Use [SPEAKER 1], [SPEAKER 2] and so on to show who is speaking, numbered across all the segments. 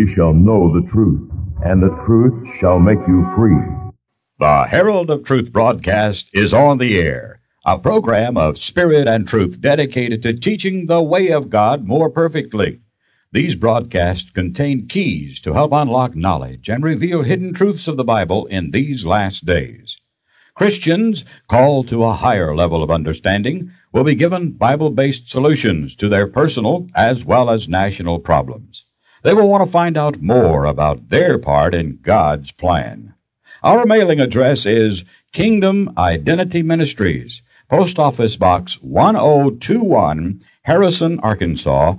[SPEAKER 1] ye shall know the truth, and the truth shall make you free.
[SPEAKER 2] The Herald of Truth broadcast is on the air, a program of spirit and truth dedicated to teaching the way of God more perfectly. These broadcasts contain keys to help unlock knowledge and reveal hidden truths of the Bible in these last days. Christians called to a higher level of understanding will be given Bible-based solutions to their personal as well as national problems. They will want to find out more about their part in God's plan. Our mailing address is Kingdom Identity Ministries, Post Office Box 1021, Harrison, Arkansas,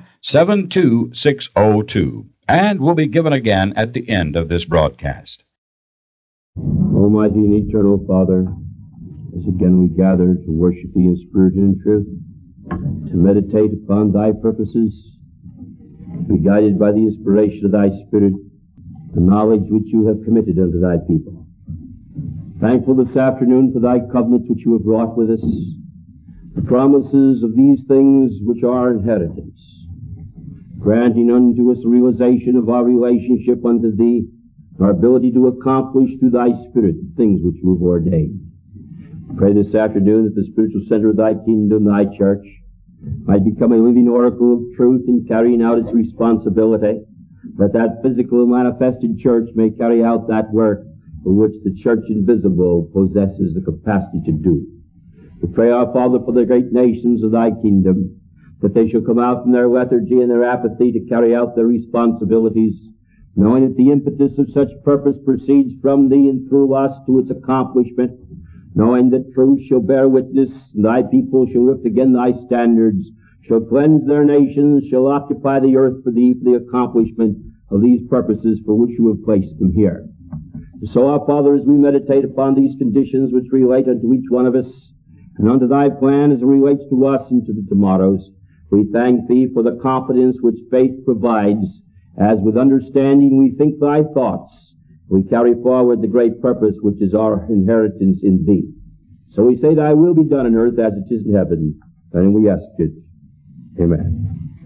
[SPEAKER 2] 72602, and will be given again at the end of this broadcast.
[SPEAKER 3] Almighty and eternal Father, as again we gather to worship Thee in spirit and in truth, to meditate upon Thy purposes, to be guided by the inspiration of Thy Spirit, the knowledge which You have committed unto Thy people. Thankful this afternoon for Thy covenant which You have wrought with us, the promises of these things which are inheritance, granting unto us the realization of our relationship unto Thee, our ability to accomplish through Thy Spirit the things which You have ordained. Pray this afternoon that the spiritual center of Thy kingdom, Thy church, might become a living oracle of truth in carrying out its responsibility, that that physical manifested church may carry out that work for which the church invisible possesses the capacity to do. We pray, our Father, for the great nations of Thy kingdom, that they shall come out from their lethargy and their apathy to carry out their responsibilities, knowing that the impetus of such purpose proceeds from Thee and through us to its accomplishment, knowing that truth shall bear witness, and Thy people shall lift again Thy standards, shall cleanse their nations, shall occupy the earth for Thee for the accomplishment of these purposes for which You have placed them here. So, our Father, as we meditate upon these conditions which relate unto each one of us, and unto Thy plan as it relates to us and to the tomorrows, we thank Thee for the confidence which faith provides, as with understanding we think Thy thoughts, we carry forward the great purpose which is our inheritance in Thee. So we say, Thy will be done on earth as it is in heaven, and we ask it. Amen.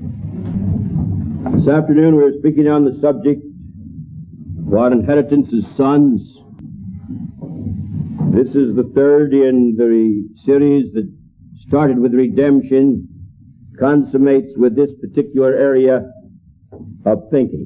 [SPEAKER 3] This afternoon we are speaking on the subject of our inheritance as sons. This is the third in the series that started with redemption, consummates with this particular area of thinking.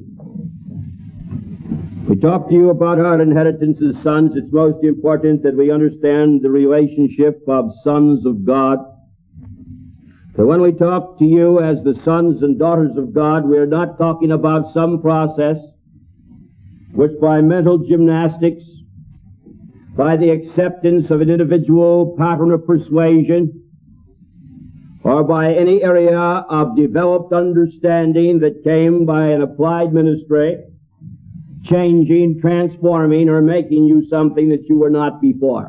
[SPEAKER 3] We talk to you about our inheritance as sons. It's most important that we understand the relationship of sons of God. For when we talk to you as the sons and daughters of God, we are not talking about some process which by mental gymnastics, by the acceptance of an individual pattern of persuasion, or by any area of developed understanding that came by an applied ministry, changing, transforming, or making you something that you were not before.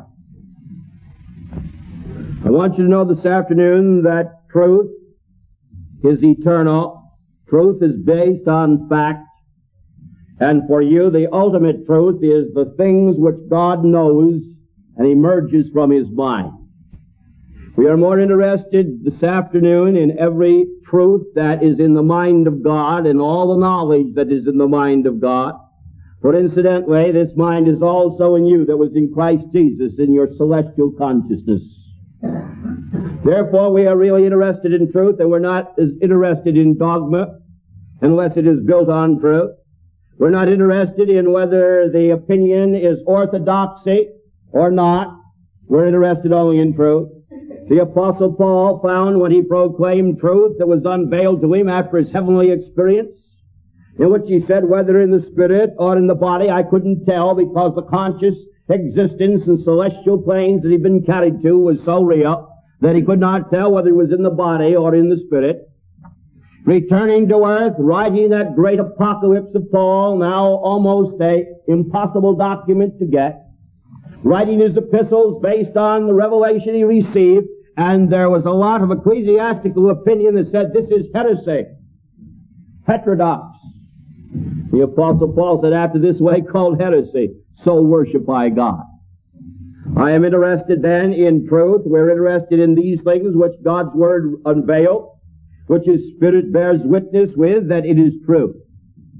[SPEAKER 3] I want you to know this afternoon that truth is eternal. Truth is based on fact. And for you, the ultimate truth is the things which God knows and emerges from His mind. We are more interested this afternoon in every truth that is in the mind of God and all the knowledge that is in the mind of God. For incidentally, this mind is also in you that was in Christ Jesus in your celestial consciousness. Therefore, we are really interested in truth, and we're not as interested in dogma unless it is built on truth. We're not interested in whether the opinion is orthodoxy or not. We're interested only in truth. The Apostle Paul found when he proclaimed truth that was unveiled to him after his heavenly experience, in which he said, whether in the spirit or in the body, I couldn't tell, because the conscious existence and celestial planes that he'd been carried to was so real that he could not tell whether it was in the body or in the spirit. Returning to earth, writing that great apocalypse of Paul, now almost a impossible document to get, writing his epistles based on the revelation he received, and there was a lot of ecclesiastical opinion that said this is heresy, heterodox. The Apostle Paul said, after this way called heresy, so worship I God. I am interested then in truth. We're interested in these things which God's Word unveils, which His Spirit bears witness with that it is true.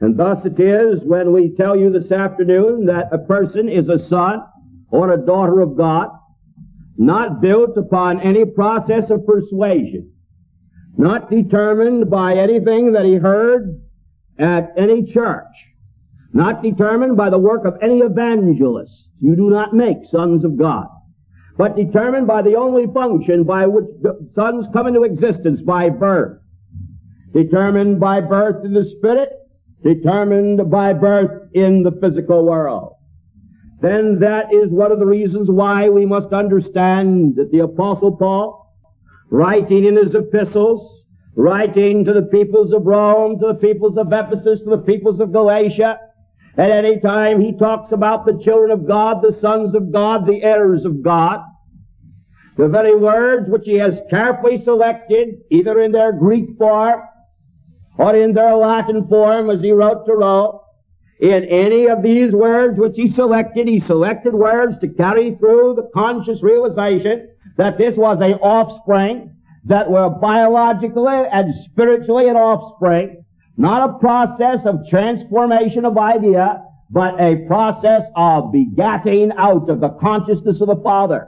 [SPEAKER 3] And thus it is when we tell you this afternoon that a person is a son or a daughter of God, not built upon any process of persuasion, not determined by anything that he heard at any church, not determined by the work of any evangelist. You do not make sons of God, but determined by the only function by which sons come into existence, by birth. Determined by birth in the Spirit, determined by birth in the physical world. Then that is one of the reasons why we must understand that the Apostle Paul, writing in his epistles, writing to the peoples of Rome, to the peoples of Ephesus, to the peoples of Galatia, at any time he talks about the children of God, the sons of God, the heirs of God, the very words which he has carefully selected, either in their Greek form or in their Latin form, as he wrote to Rome, in any of these words which he selected words to carry through the conscious realization that this was an offspring, that were biologically and spiritually an offspring, not a process of transformation of idea, but a process of begatting out of the consciousness of the Father.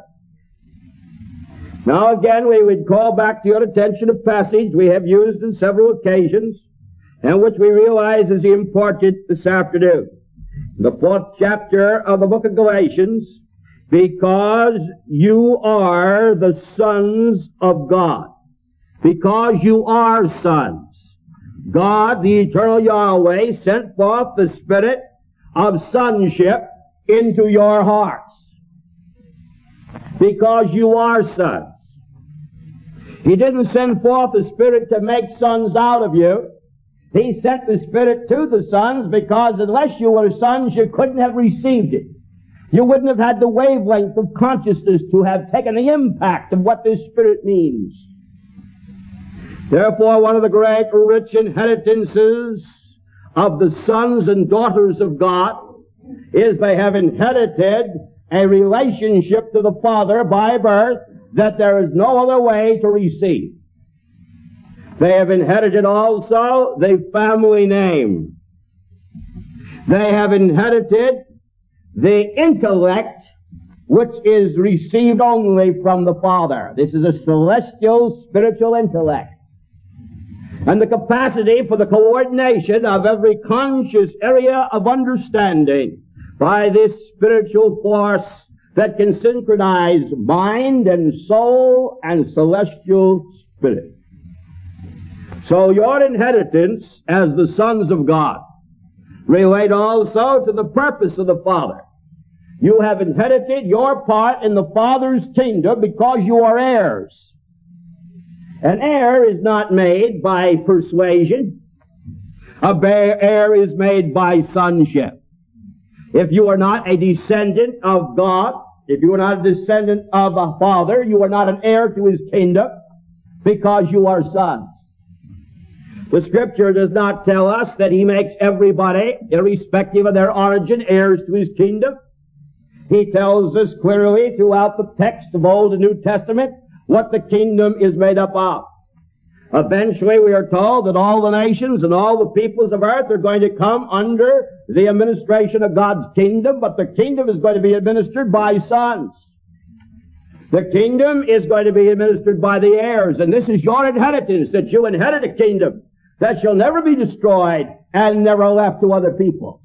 [SPEAKER 3] Now again, we would call back to your attention a passage we have used on several occasions, and which we realize is important this afternoon. The 4th chapter of the book of Galatians, because you are the sons of God. Because you are sons. God, the eternal Yahweh, sent forth the spirit of sonship into your hearts. Because you are sons. He didn't send forth the Spirit to make sons out of you. He sent the Spirit to the sons because unless you were sons, you couldn't have received it. You wouldn't have had the wavelength of consciousness to have taken the impact of what this Spirit means. Therefore, one of the great rich inheritances of the sons and daughters of God is they have inherited a relationship to the Father by birth that there is no other way to receive. They have inherited also the family name. They have inherited the intellect which is received only from the Father. This is a celestial, spiritual intellect. And the capacity for the coordination of every conscious area of understanding by this spiritual force that can synchronize mind and soul and celestial spirit. So your inheritance as the sons of God relate also to the purpose of the Father. You have inherited your part in the Father's kingdom because you are heirs. An heir is not made by persuasion. A heir is made by sonship. If you are not a descendant of God, if you are not a descendant of a father, you are not an heir to his kingdom because you are sons. The Scripture does not tell us that he makes everybody, irrespective of their origin, heirs to his kingdom. He tells us clearly throughout the text of Old and New Testament what the kingdom is made up of. Eventually we are told that all the nations and all the peoples of earth are going to come under the administration of God's kingdom, but the kingdom is going to be administered by sons. The kingdom is going to be administered by the heirs, and this is your inheritance, that you inherit a kingdom that shall never be destroyed and never left to other peoples.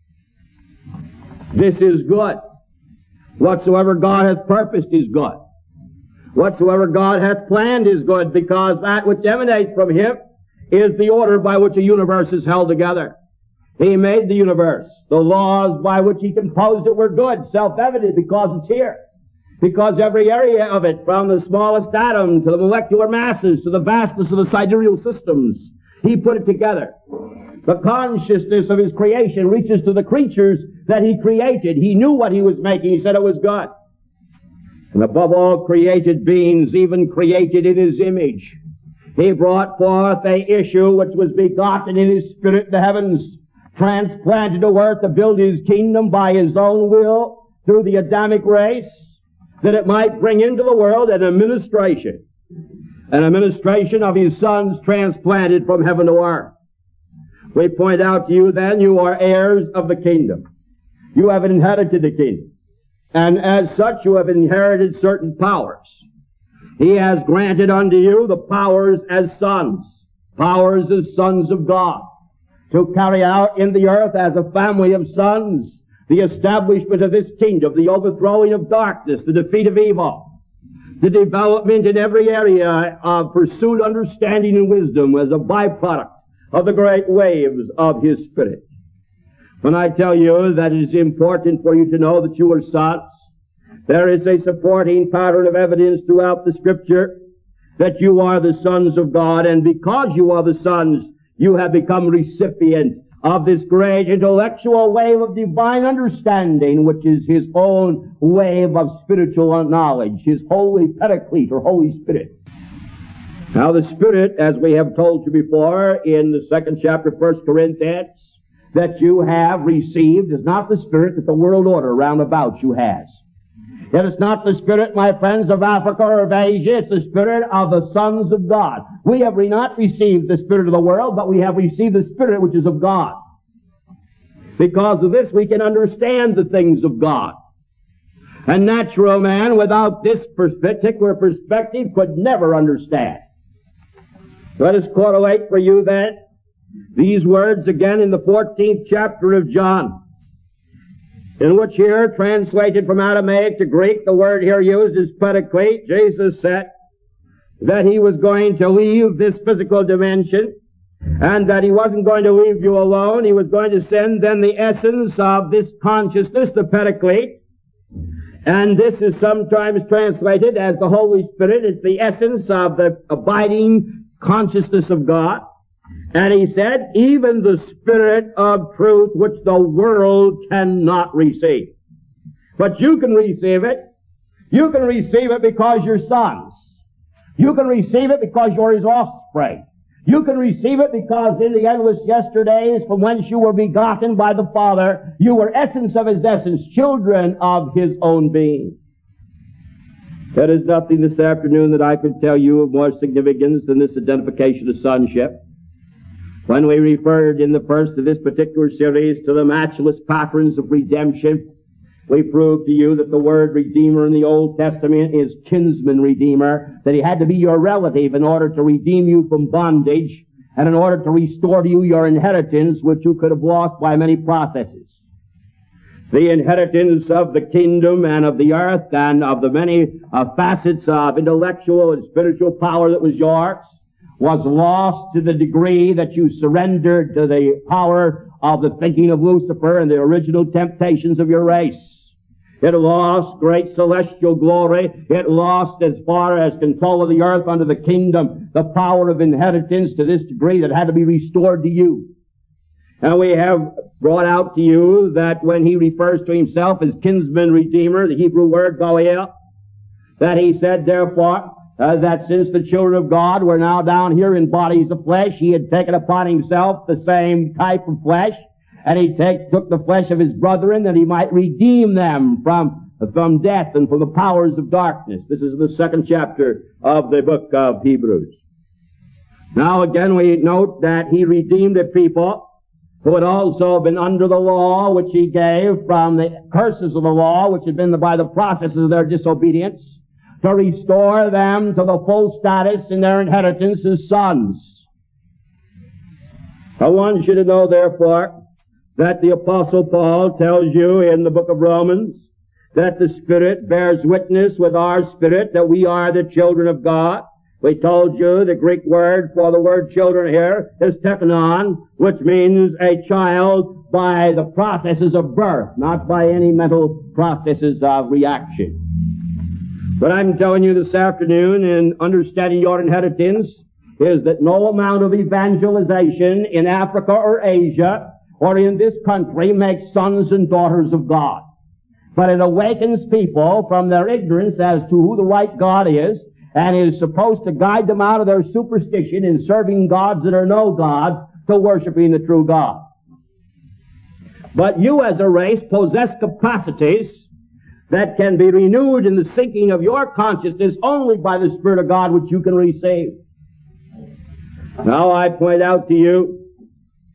[SPEAKER 3] This is good. Whatsoever God hath purposed is good. Whatsoever God hath planned is good, because that which emanates from him is the order by which a universe is held together. He made the universe. The laws by which he composed it were good, self-evident, because it's here. Because every area of it, from the smallest atom to the molecular masses to the vastness of the sidereal systems, he put it together. The consciousness of his creation reaches to the creatures that he created. He knew what he was making. He said it was good. And above all created beings, even created in his image, he brought forth a issue which was begotten in his spirit in the heavens, transplanted to earth to build his kingdom by his own will through the Adamic race, that it might bring into the world an administration of his sons transplanted from heaven to earth. We point out to you then, you are heirs of the kingdom. You have inherited the kingdom. And as such, you have inherited certain powers. He has granted unto you the powers as sons of God, to carry out in the earth as a family of sons the establishment of this kingdom, the overthrowing of darkness, the defeat of evil, the development in every area of pursued understanding and wisdom as a byproduct of the great waves of His Spirit. When I tell you that it is important for you to know that you are sons, there is a supporting pattern of evidence throughout the Scripture that you are the sons of God, and because you are the sons, you have become recipient of this great intellectual wave of divine understanding, which is His own wave of spiritual knowledge, His holy Paraclete or Holy Spirit. Now the Spirit, as we have told you before in the 2nd chapter of 1 Corinthians, that you have received is not the Spirit that the world order round about you has. It is not the Spirit, my friends, of Africa or of Asia. It's the Spirit of the sons of God. We have not received the Spirit of the world, but we have received the Spirit which is of God. Because of this, we can understand the things of God. A natural man without this particular perspective could never understand. Let us correlate for you then these words again in the 14th chapter of John, in which here, translated from Aramaic to Greek, the word here used is paraclete. Jesus said that He was going to leave this physical dimension, and that He wasn't going to leave you alone. He was going to send then the essence of this consciousness, the paraclete, and this is sometimes translated as the Holy Spirit. It's the essence of the abiding consciousness of God. And He said, even the Spirit of truth which the world cannot receive. But you can receive it. You can receive it because you're sons. You can receive it because you're His offspring. You can receive it because in the endless yesterdays from whence you were begotten by the Father, you were essence of His essence, children of His own being. There is nothing this afternoon that I could tell you of more significance than this identification of sonship. When we referred in the first of this particular series to the matchless patterns of redemption, we proved to you that the word Redeemer in the Old Testament is kinsman redeemer, that He had to be your relative in order to redeem you from bondage and in order to restore to you your inheritance, which you could have lost by many processes. The inheritance of the kingdom and of the earth and of the many facets of intellectual and spiritual power that was yours was lost to the degree that you surrendered to the power of the thinking of Lucifer and the original temptations of your race. It lost great celestial glory. It lost as far as control of the earth under the kingdom, the power of inheritance to this degree that had to be restored to you. And we have brought out to you that when He refers to Himself as kinsman redeemer, the Hebrew word goel, that He said therefore that since the children of God were now down here in bodies of flesh, He had taken upon Himself the same type of flesh, and He took the flesh of His brethren that He might redeem them from death and from the powers of darkness. This is the 2nd chapter of the book of Hebrews. Now again we note that He redeemed a people who had also been under the law, which He gave from the curses of the law, which had been by the processes of their disobedience, to restore them to the full status in their inheritance as sons. I want you to know, therefore, that the Apostle Paul tells you in the book of Romans that the Spirit bears witness with our spirit that we are the children of God. We told you the Greek word for the word children here is teknon, which means a child by the processes of birth, not by any mental processes of reaction. But I'm telling you this afternoon, in understanding your inheritance, is that no amount of evangelization in Africa or Asia or in this country makes sons and daughters of God. But it awakens people from their ignorance as to who the right God is, and is supposed to guide them out of their superstition in serving gods that are no gods to worshiping the true God. But you as a race possess capacities that can be renewed in the sinking of your consciousness only by the Spirit of God, which you can receive. Now I point out to you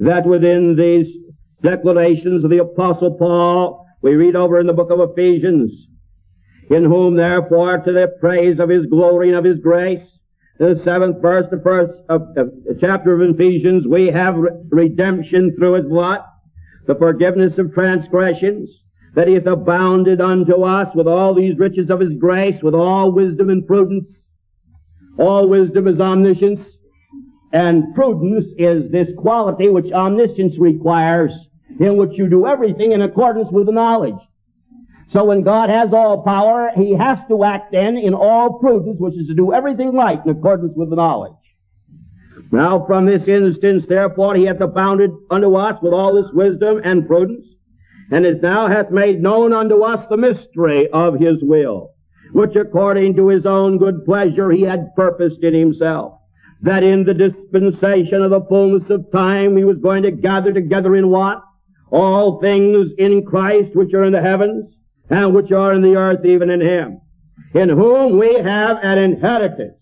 [SPEAKER 3] that within these declarations of the Apostle Paul, we read over in the book of Ephesians, in whom therefore to the praise of His glory and of His grace, the 7th verse, the first chapter of Ephesians, we have redemption through His blood, the forgiveness of transgressions, that He hath abounded unto us with all these riches of His grace, with all wisdom and prudence. All wisdom is omniscience, and prudence is this quality which omniscience requires, in which you do everything in accordance with the knowledge. So when God has all power, He has to act then in all prudence, which is to do everything right in accordance with the knowledge. Now from this instance, therefore, He hath abounded unto us with all this wisdom and prudence, and is now hath made known unto us the mystery of His will, which according to His own good pleasure He had purposed in Himself, that in the dispensation of the fullness of time He was going to gather together in what? All things in Christ which are in the heavens, and which are in the earth, even in Him, in whom we have an inheritance.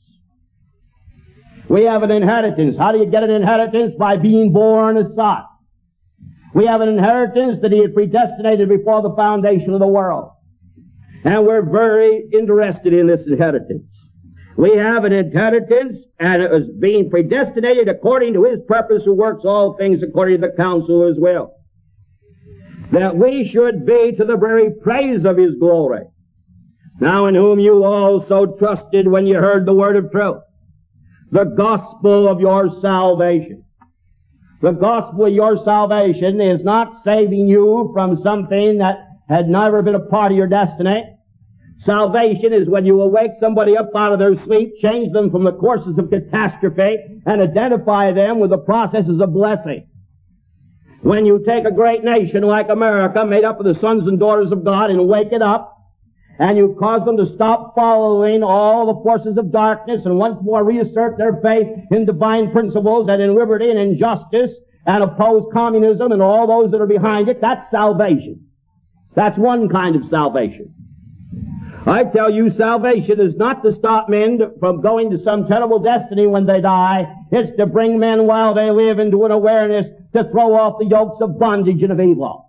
[SPEAKER 3] We have an inheritance. How do you get an inheritance? By being born a son. We have an inheritance that He had predestinated before the foundation of the world. And we're very interested in this inheritance. We have an inheritance, and it was being predestinated according to His purpose, who works all things according to the counsel of His will, that we should be to the very praise of His glory. Now in whom you also trusted when you heard the word of truth, the gospel of your salvation. The gospel of your salvation is not saving you from something that had never been a part of your destiny. Salvation is when you will wake somebody up out of their sleep, change them from the courses of catastrophe, and identify them with the processes of blessing. When you take a great nation like America, made up of the sons and daughters of God, and wake it up, and you cause them to stop following all the forces of darkness and once more reassert their faith in divine principles and in liberty and in justice and oppose communism and all those that are behind it, that's salvation. That's one kind of salvation. I tell you, salvation is not to stop men from going to some terrible destiny when they die. It's to bring men while they live into an awareness to throw off the yokes of bondage and of evil.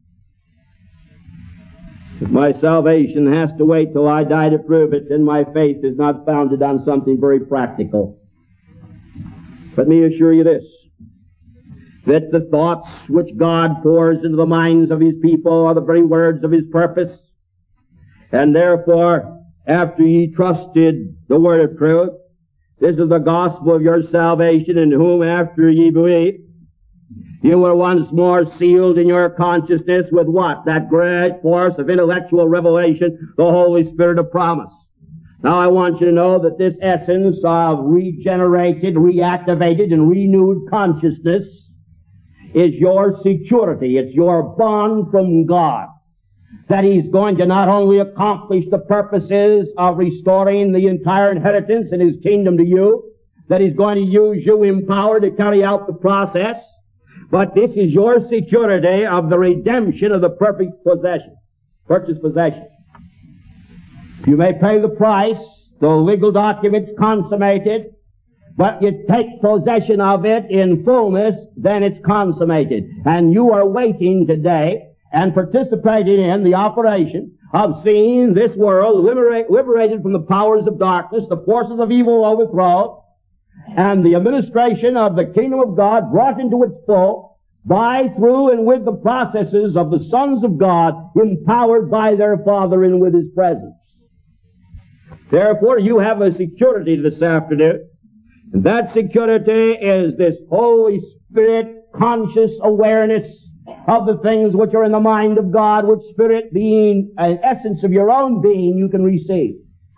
[SPEAKER 3] If my salvation has to wait till I die to prove it, then my faith is not founded on something very practical. Let me assure you this, that the thoughts which God pours into the minds of His people are the very words of His purpose. And therefore, after ye trusted the word of truth, this is the gospel of your salvation, in whom after ye believed, you were once more sealed in your consciousness with what? That great force of intellectual revelation, the Holy Spirit of promise. Now I want you to know that this essence of regenerated, reactivated, and renewed consciousness is your security. It's your bond from God, that He's going to not only accomplish the purposes of restoring the entire inheritance in His kingdom to you, that He's going to use you empowered to carry out the process, but this is your security of the redemption of the perfect possession, purchased possession. You may pay the price, the legal document's consummated, but you take possession of it in fullness, then it's consummated. And you are waiting today and participating in the operation of seeing this world liberated from the powers of darkness, the forces of evil overthrown, and the administration of the kingdom of God brought into its full by, through, and with the processes of the sons of God, empowered by their Father and with His presence. Therefore, you have a security this afternoon, and that security is this Holy Spirit conscious awareness of the things which are in the mind of God, which Spirit, being an essence of your own being, you can receive.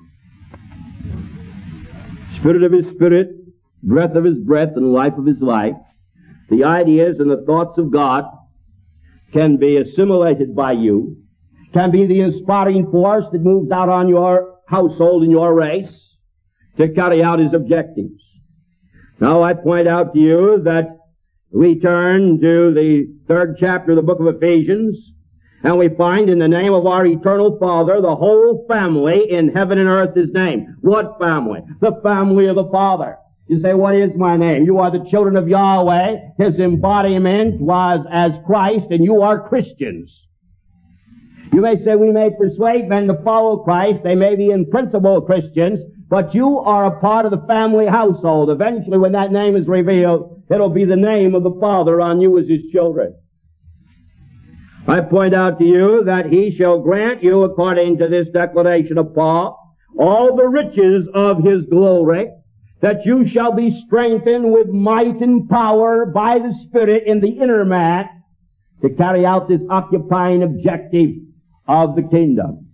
[SPEAKER 3] Spirit of His Spirit, breath of His breath, and life of His life, the ideas and the thoughts of God can be assimilated by you, can be the inspiring force that moves out on your household and your race to carry out His objectives. Now I point out to you that we turn to the 3rd chapter of the book of Ephesians, and we find in the name of our eternal Father, the whole family in heaven and earth is named. What family? The family of the Father. You say, what is my name? You are the children of Yahweh. His embodiment was as Christ, and you are Christians. You may say we may persuade men to follow Christ. They may be in principle Christians, but you are a part of the family household. Eventually, when that name is revealed, it'll be the name of the Father on you as His children. I point out to you that He shall grant you, according to this declaration of Paul, all the riches of His glory, that you shall be strengthened with might and power by the Spirit in the inner man to carry out this occupying objective of the kingdom.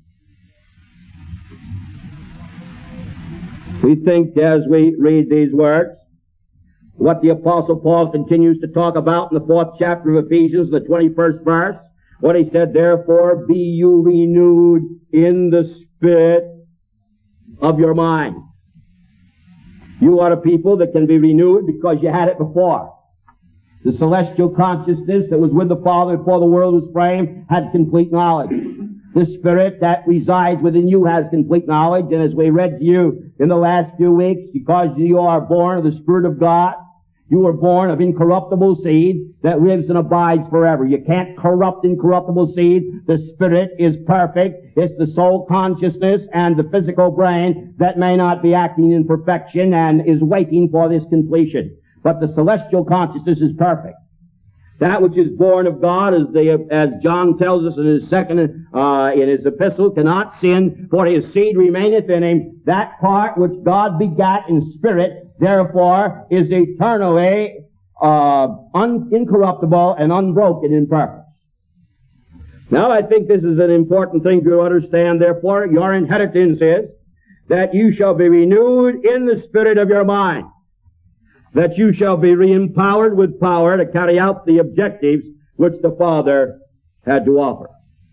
[SPEAKER 3] We think as we read these words, what the Apostle Paul continues to talk about in the 4th chapter of Ephesians, the 21st verse, what he said, therefore be you renewed in the spirit of your mind. You are a people that can be renewed because you had it before. The celestial consciousness that was with the Father before the world was framed had complete knowledge. The Spirit that resides within you has complete knowledge, and as we read to you in the last few weeks, because you are born of the Spirit of God, you were born of incorruptible seed that lives and abides forever. You can't corrupt incorruptible seed. The Spirit is perfect. It's the soul consciousness and the physical brain that may not be acting in perfection and is waiting for this completion. But the celestial consciousness is perfect. That which is born of God, as John tells us in his epistle, cannot sin, for his seed remaineth in him. That part which God begat in spirit, therefore, is eternally incorruptible and unbroken in purpose. Now, I think this is an important thing to understand. Therefore, your inheritance is that you shall be renewed in the spirit of your mind, that you shall be re-empowered with power to carry out the objectives which the Father had to offer.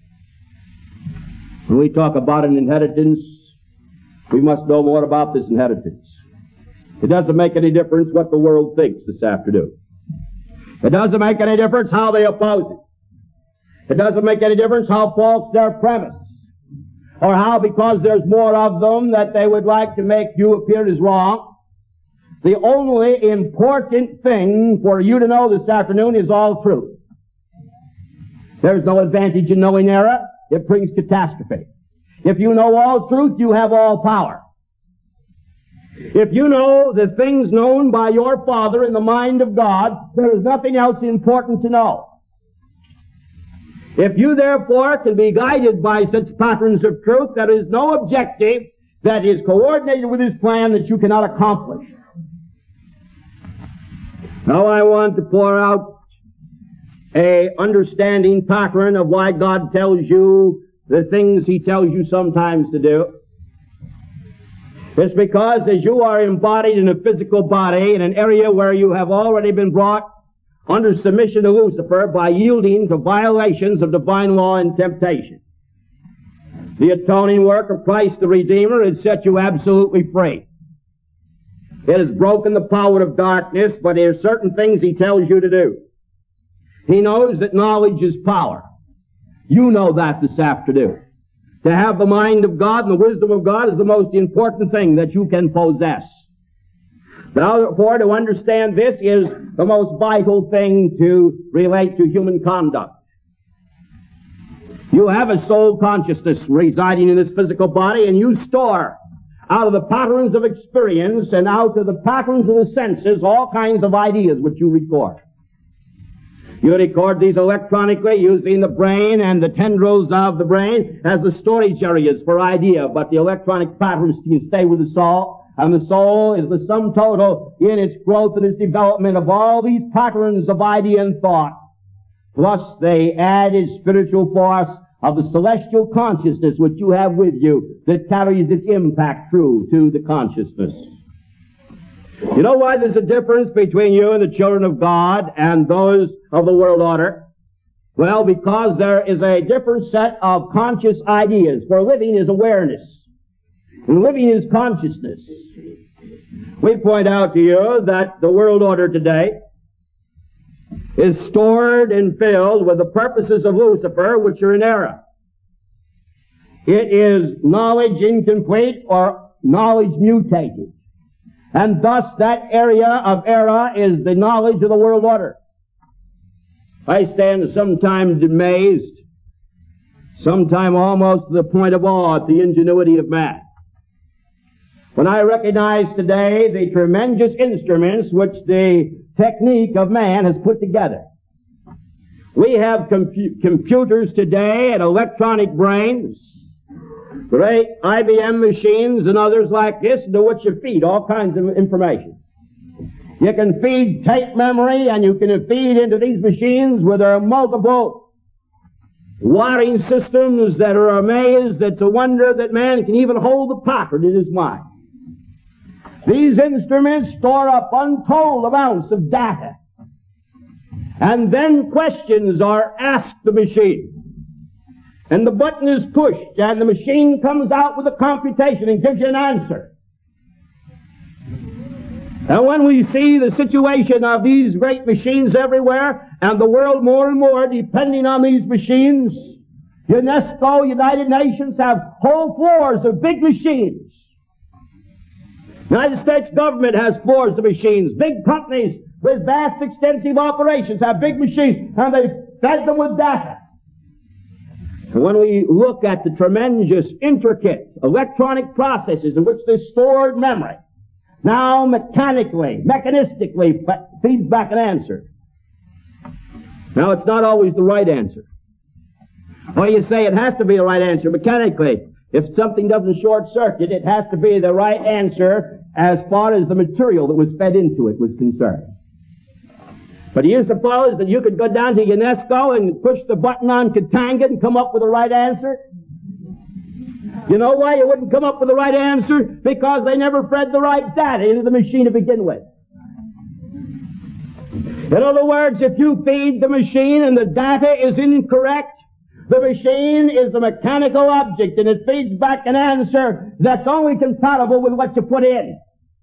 [SPEAKER 3] When we talk about an inheritance, we must know more about this inheritance. It doesn't make any difference what the world thinks this afternoon. It doesn't make any difference how they oppose it. It doesn't make any difference how false their premise, or how, because there's more of them, that they would like to make you appear as wrong. The only important thing for you to know this afternoon is all truth. There's no advantage in knowing error. It brings catastrophe. If you know all truth, you have all power. If you know the things known by your Father in the mind of God, there is nothing else important to know. If you therefore can be guided by such patterns of truth, there is no objective that is coordinated with His plan that you cannot accomplish. Now I want to pour out a understanding pattern of why God tells you the things He tells you sometimes to do. It's because as you are embodied in a physical body in an area where you have already been brought under submission to Lucifer by yielding to violations of divine law and temptation, the atoning work of Christ the Redeemer has set you absolutely free. It has broken the power of darkness, but there are certain things He tells you to do. He knows that knowledge is power. You know that this afternoon. To have the mind of God and the wisdom of God is the most important thing that you can possess. Therefore, to understand this is the most vital thing to relate to human conduct. You have a soul consciousness residing in this physical body, and you store out of the patterns of experience and out of the patterns of the senses all kinds of ideas which you record. You record these electronically using the brain and the tendrils of the brain as the storage areas for idea, but the electronic patterns can stay with the soul, and the soul is the sum total in its growth and its development of all these patterns of idea and thought. Plus they add its spiritual force of the celestial consciousness which you have with you that carries its impact through to the consciousness. You know why there's a difference between you and the children of God and those of the world order? Well, because there is a different set of conscious ideas. For living is awareness, and living is consciousness. We point out to you that the world order today is stored and filled with the purposes of Lucifer, which are in error. It is knowledge incomplete or knowledge mutated. And thus that area of error is the knowledge of the world order. I stand sometimes amazed, sometimes almost to the point of awe at the ingenuity of man. When I recognize today the tremendous instruments which the technique of man has put together. We have computers today and electronic brains, great IBM machines and others like this, into which you feed all kinds of information. You can feed tape memory, and you can feed into these machines where there are multiple wiring systems that are amazed. It's a wonder that man can even hold the pocket in his mind. These instruments store up untold amounts of data. And then questions are asked the machine. And the button is pushed, and the machine comes out with a computation and gives you an answer. And when we see the situation of these great machines everywhere, and the world more and more depending on these machines, UNESCO, United Nations have whole floors of big machines. The United States government has floors of machines. Big companies with vast, extensive operations have big machines, and they fed them with data. And when we look at the tremendous, intricate electronic processes in which this stored memory now mechanistically feeds back an answer. Now, it's not always the right answer. Or you say it has to be the right answer mechanically. If something doesn't short circuit, it has to be the right answer as far as the material that was fed into it was concerned. But do you suppose that you could go down to UNESCO and push the button on Katanga and come up with the right answer? You know why you wouldn't come up with the right answer? Because they never fed the right data into the machine to begin with. In other words, if you feed the machine and the data is incorrect, the machine is a mechanical object and it feeds back an answer that's only compatible with what you put in.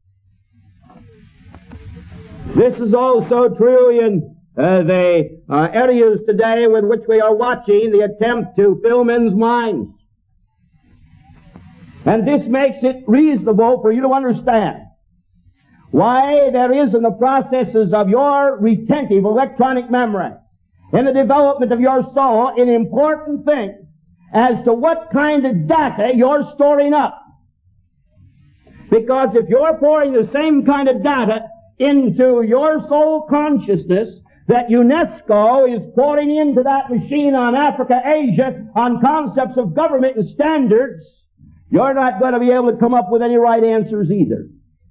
[SPEAKER 3] This is also true in the areas today with which we are watching the attempt to fill men's minds. And this makes it reasonable for you to understand why there is in the processes of your retentive electronic memory, in the development of your soul, an important thing as to what kind of data you're storing up. Because if you're pouring the same kind of data into your soul consciousness that UNESCO is pouring into that machine on Africa, Asia, on concepts of government and standards, you're not going to be able to come up with any right answers either.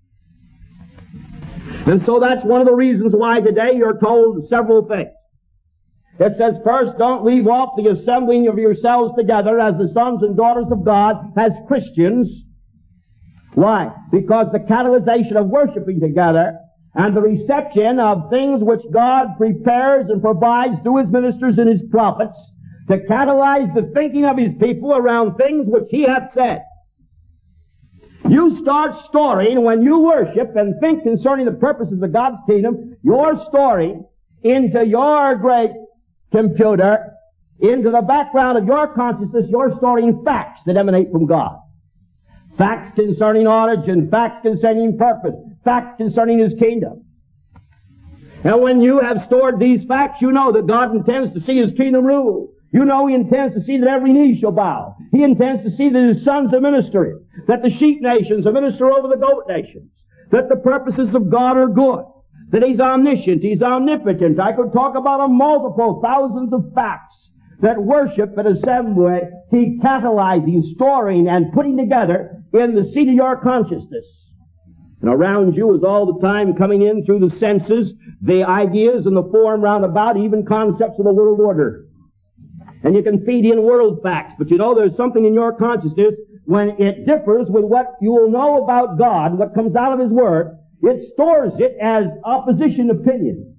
[SPEAKER 3] And so that's one of the reasons why today you're told several things. It says, first, don't leave off the assembling of yourselves together as the sons and daughters of God, as Christians. Why? Because the catalyzation of worshiping together and the reception of things which God prepares and provides through His ministers and His prophets to catalyze the thinking of His people around things which He hath said. You start storing, when you worship and think concerning the purposes of God's kingdom, you're storing into your great computer, into the background of your consciousness, you're storing facts that emanate from God. Facts concerning origin, facts concerning purpose, facts concerning His kingdom. And when you have stored these facts, you know that God intends to see His kingdom rule. You know He intends to see that every knee shall bow. He intends to see that His sons are ministering, that the sheep nations are minister over the goat nations, that the purposes of God are good, that He's omniscient, He's omnipotent. I could talk about a multiple thousands of facts that worship and assembly He catalyzing, storing, and putting together in the seat of your consciousness. And around you is all the time coming in through the senses, the ideas and the form round about, even concepts of the world order. And you can feed in world facts, but you know there's something in your consciousness when it differs with what you will know about God, what comes out of His Word, it stores it as opposition opinion.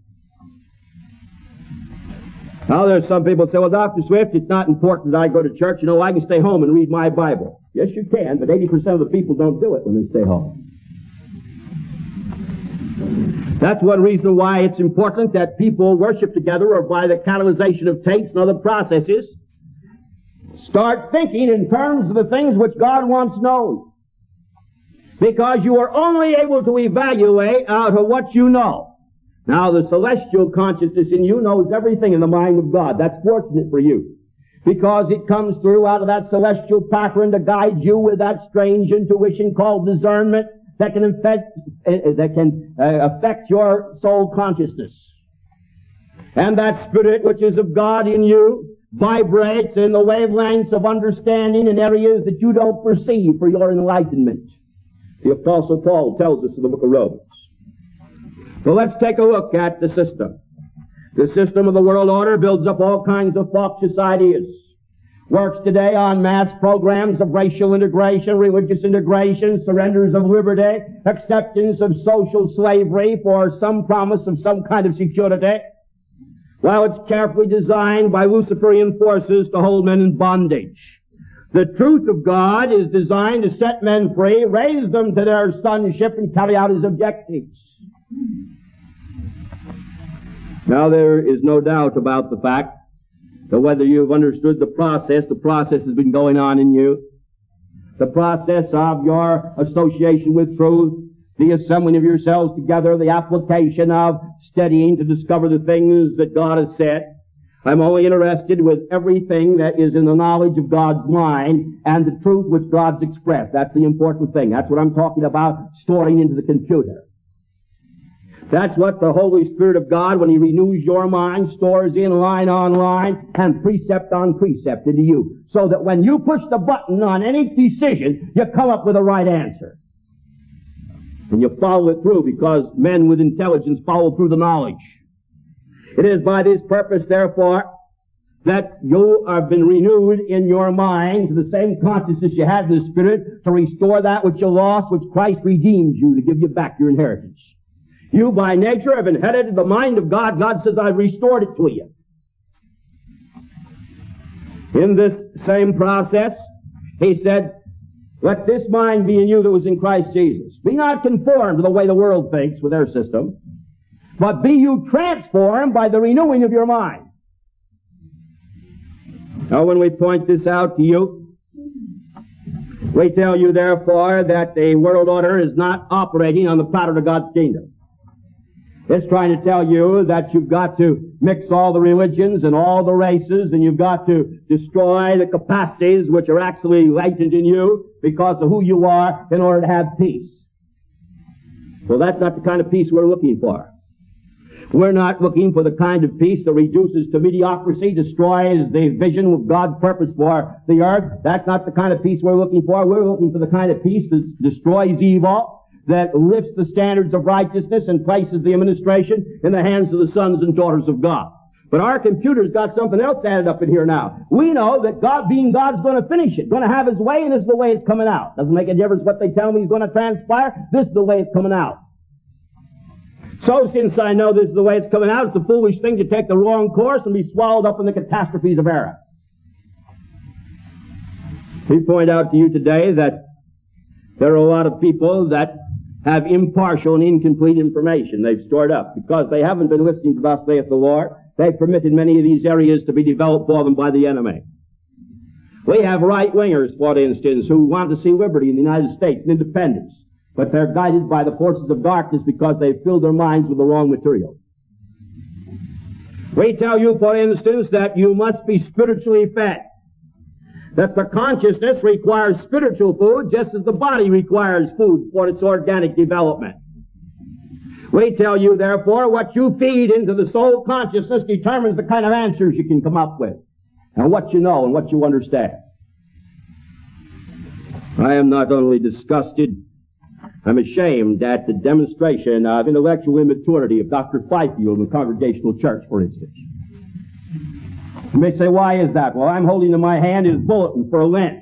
[SPEAKER 3] Now there's some people say, well, Dr. Swift, it's not important that I go to church. You know, I can stay home and read my Bible. Yes, you can, but 80% of the people don't do it when they stay home. That's one reason why it's important that people worship together, or by the catalyzation of tapes and other processes, start thinking in terms of the things which God wants known. because you are only able to evaluate out of what you know. Now, the celestial consciousness in you knows everything in the mind of God. That's fortunate for you, because it comes through out of that celestial pattern to guide you with that strange intuition called discernment that can affect your soul consciousness. And that Spirit which is of God in you vibrates in the wavelengths of understanding in areas that you don't perceive for your enlightenment. The Apostle Paul tells us in the book of Romans. So let's take a look at the system. The system of the world order builds up all kinds of factious ideas. Works today on mass programs of racial integration, religious integration, surrenders of liberty, acceptance of social slavery for some promise of some kind of security, while it's carefully designed by Luciferian forces to hold men in bondage. The truth of God is designed to set men free, raise them to their sonship, and carry out His objectives. Now, there is no doubt about the fact that whether you've understood the process has been going on in you. The process of your association with truth, the assembling of yourselves together, the application of studying to discover the things that God has said. I'm only interested with everything that is in the knowledge of God's mind and the truth which God's expressed. That's the important thing. That's what I'm talking about, storing into the computer. That's what the Holy Spirit of God, when He renews your mind, stores in line on line and precept on precept into you. So that when you push the button on any decision, you come up with the right answer. And you follow it through, because men with intelligence follow through the knowledge. It is by this purpose, therefore, that you have been renewed in your mind to the same consciousness you had in the Spirit, to restore that which you lost, which Christ redeemed you, to give you back your inheritance. You, by nature, have inherited the mind of God. God says, I've restored it to you. In this same process, He said, let this mind be in you that was in Christ Jesus. Be not conformed to the way the world thinks with their system, but be you transformed by the renewing of your mind. Now, when we point this out to you, we tell you, therefore, that the world order is not operating on the pattern of God's kingdom. It's trying to tell you that you've got to mix all the religions and all the races, and you've got to destroy the capacities which are actually latent in you because of who you are in order to have peace. Well, that's not the kind of peace we're looking for. We're not looking for the kind of peace that reduces to mediocrity, destroys the vision of God's purpose for the earth. That's not the kind of peace we're looking for. We're looking for the kind of peace that destroys evil, that lifts the standards of righteousness and places the administration in the hands of the sons and daughters of God. But our computer's got something else added up in here now. We know that God, being God's going to finish it, going to have His way, and this is the way it's coming out. Doesn't make a difference what they tell me He's going to transpire. This is the way it's coming out. So since I know this is the way it's coming out, it's a foolish thing to take the wrong course and be swallowed up in the catastrophes of error. We point out to you today that there are a lot of people that have impartial and incomplete information they've stored up because they haven't been listening to thus saith the Lord. They've permitted many of these areas to be developed for them by the enemy. We have right-wingers, for instance, who want to see liberty in the United States and independence, but they're guided by the forces of darkness because they've filled their minds with the wrong material. We tell you, for instance, that you must be spiritually fed, that the consciousness requires spiritual food just as the body requires food for its organic development. We tell you, therefore, what you feed into the soul consciousness determines the kind of answers you can come up with, and what you know and what you understand. I am not only disgusted, I'm ashamed at the demonstration of intellectual immaturity of Dr. Fifield in the Congregational Church, for instance. You may say, why is that? Well, I'm holding in my hand his bulletin for Lent.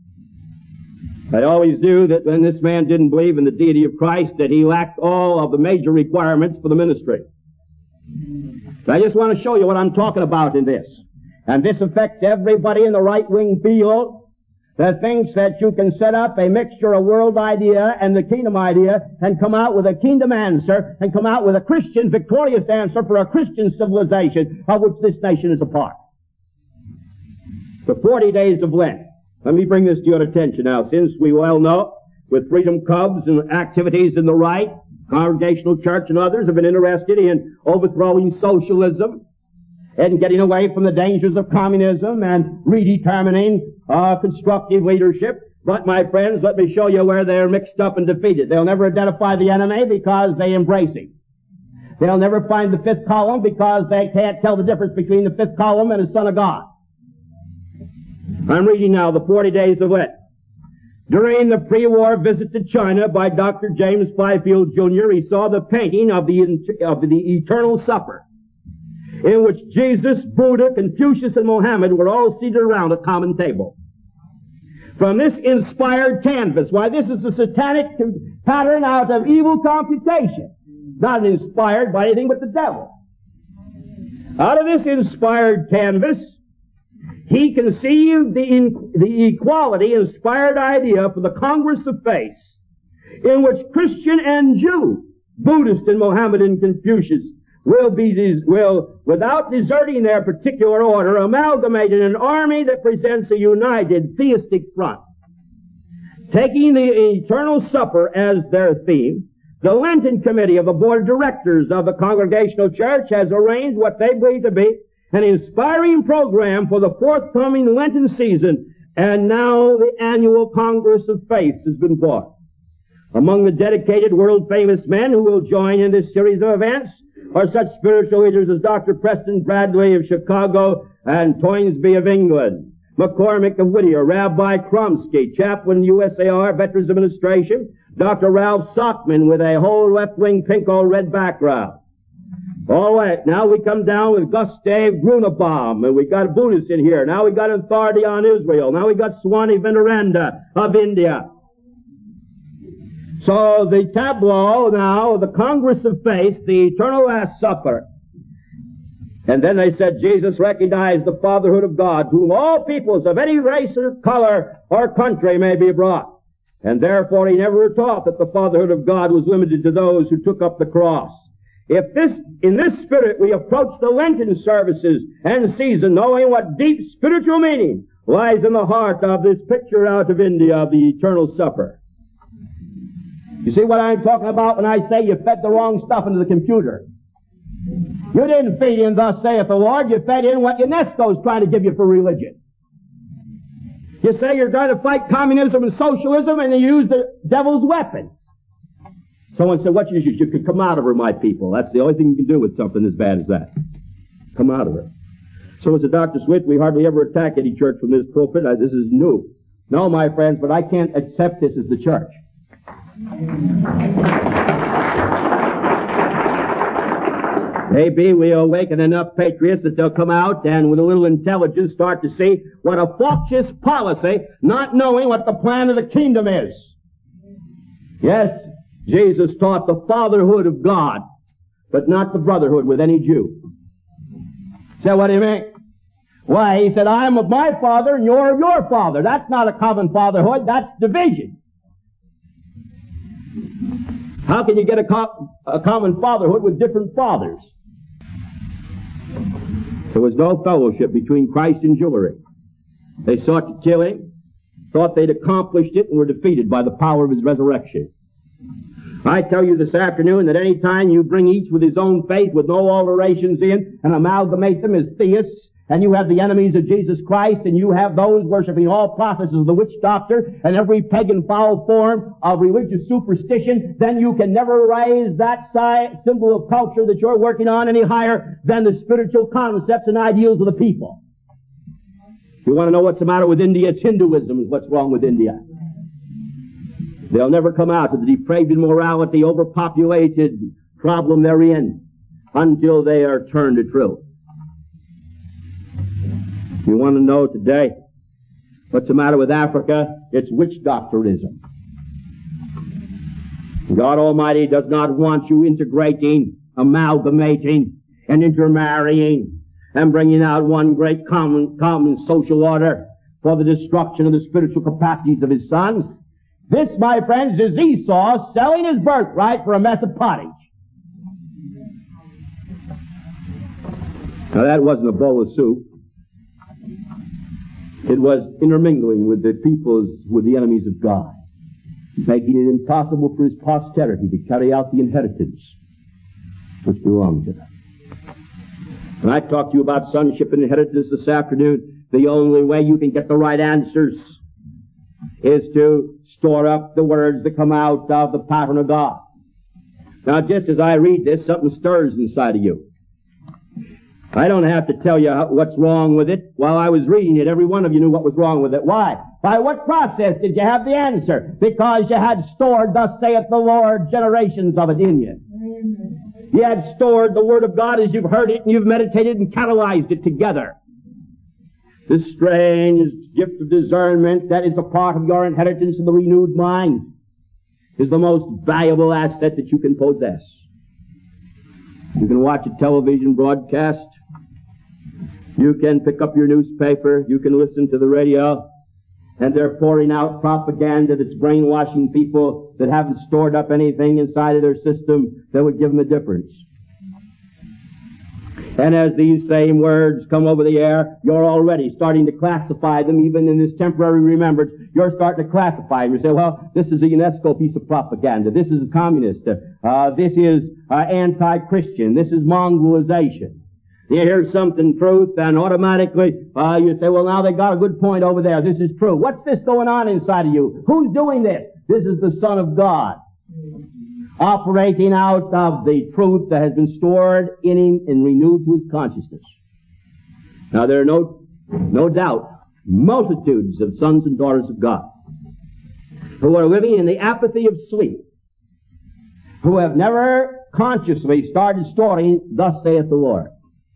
[SPEAKER 3] I always knew that when this man didn't believe in the deity of Christ, that he lacked all of the major requirements for the ministry. So I just want to show you what I'm talking about in this. And this affects everybody in the right-wing field that thinks that you can set up a mixture of world idea and the kingdom idea and come out with a kingdom answer and come out with a Christian victorious answer for a Christian civilization of which this nation is a part. The 40 days of Lent. Let me bring this to your attention now, since we well know with Freedom Cubs and activities in the right, Congregational Church and others have been interested in overthrowing socialism and getting away from the dangers of communism and redetermining constructive leadership. But, my friends, let me show you where they're mixed up and defeated. They'll never identify the enemy because they embrace him. They'll never find the fifth column because they can't tell the difference between the fifth column and the Son of God. I'm reading now the 40 Days of Lent. During the pre-war visit to China by Dr. James Fifield Jr., he saw the painting of the Eternal Supper, in which Jesus, Buddha, Confucius, and Mohammed were all seated around a common table. From this inspired canvas, why, this is a satanic pattern out of evil computation, not inspired by anything but the devil. Out of this inspired canvas, he conceived the equality-inspired idea for the Congress of Faith, in which Christian and Jew, Buddhist and Mohammedan Confucius, will, without deserting their particular order, amalgamate in an army that presents a united theistic front. Taking the Eternal Supper as their theme, the Lenten Committee of the Board of Directors of the Congregational Church has arranged what they believe to be an inspiring program for the forthcoming Lenten season, and now the annual Congress of Faith has been bought. Among the dedicated world-famous men who will join in this series of events are such spiritual leaders as Dr. Preston Bradley of Chicago and Toynbee of England, McCormick of Whittier, Rabbi Kromsky, chaplain USAR, Veterans Administration, Dr. Ralph Sockman with a whole left-wing pink or red background. All right, now we come down with Gustav Grunebaum, and we got Buddhists in here. Now we got Authority on Israel. Now we got Swami Veneranda of India. So the tableau now, the Congress of Faith, the Eternal Last Supper. And then they said Jesus recognized the fatherhood of God, whom all peoples of any race or color or country may be brought. And therefore he never taught that the fatherhood of God was limited to those who took up the cross. In this spirit we approach the Lenten services and season, knowing what deep spiritual meaning lies in the heart of this picture out of India of the Eternal Supper. You see what I'm talking about when I say you fed the wrong stuff into the computer? You didn't feed in, thus saith the Lord. You fed in what UNESCO's trying to give you for religion. You say you're going to fight communism and socialism, and you use the devil's weapons. Someone said, what you could come out of her, my people. That's the only thing you can do with something as bad as that. Come out of her. Someone said, Dr. Swift, we hardly ever attack any church from this pulpit. This is new. No, my friends, but I can't accept this as the church. Maybe we'll awaken enough patriots that they'll come out and with a little intelligence start to see what a false policy, not knowing what the plan of the kingdom is. Yes, Jesus taught the fatherhood of God, but not the brotherhood with any Jew. So what do you mean? Why, he said, I am of my father and you're of your father. That's not a common fatherhood, that's division. How can you get a common fatherhood with different fathers? There was no fellowship between Christ and Jewry. They sought to kill him, thought they'd accomplished it, and were defeated by the power of his resurrection. I tell you this afternoon that any time you bring each with his own faith with no alterations in and amalgamate them as theists, and you have the enemies of Jesus Christ, and you have those worshiping all processes of the witch doctor and every pagan foul form of religious superstition, then you can never raise that symbol of culture that you're working on any higher than the spiritual concepts and ideals of the people. If you want to know what's the matter with India, it's Hinduism is what's wrong with India. They'll never come out of the depraved immorality, overpopulated problem they're in until they are turned to truth. You want to know today what's the matter with Africa? It's witch doctorism. God Almighty does not want you integrating, amalgamating, and intermarrying, and bringing out one great common social order for the destruction of the spiritual capacities of his sons. This, my friends, is Esau selling his birthright for a mess of pottage. Now that wasn't a bowl of soup. It was intermingling with the peoples, with the enemies of God. making it impossible for his posterity to carry out the inheritance which belongs to them. When I talk to you about sonship and inheritance this afternoon, the only way you can get the right answers is to store up the words that come out of the pattern of God. Now, just as I read this, something stirs inside of you. I don't have to tell you what's wrong with it. While I was reading it, every one of you knew what was wrong with it. Why? By what process did you have the answer? Because you had stored, thus saith the Lord, generations of it in you. Amen. You had stored the Word of God as you've heard it, and you've meditated and catalyzed it together. This strange gift of discernment that is a part of your inheritance in the renewed mind is the most valuable asset that you can possess. You can watch a television broadcast. You can pick up your newspaper. You can listen to the radio. And they're pouring out propaganda that's brainwashing people that haven't stored up anything inside of their system that would give them a difference. And as these same words come over the air, you're already starting to classify them, even in this temporary remembrance. You're starting to classify them. You say, well, this is a UNESCO piece of propaganda. This is a communist. This is anti-Christian. This is mongrelization. You hear something truth, and automatically you say, well, now they got a good point over there. This is true. What's this going on inside of you? Who's doing this? This is the Son of God, operating out of the truth that has been stored in him and renewed to his consciousness. Now, there are no doubt multitudes of sons and daughters of God who are living in the apathy of sleep, who have never consciously started storing, thus saith the Lord.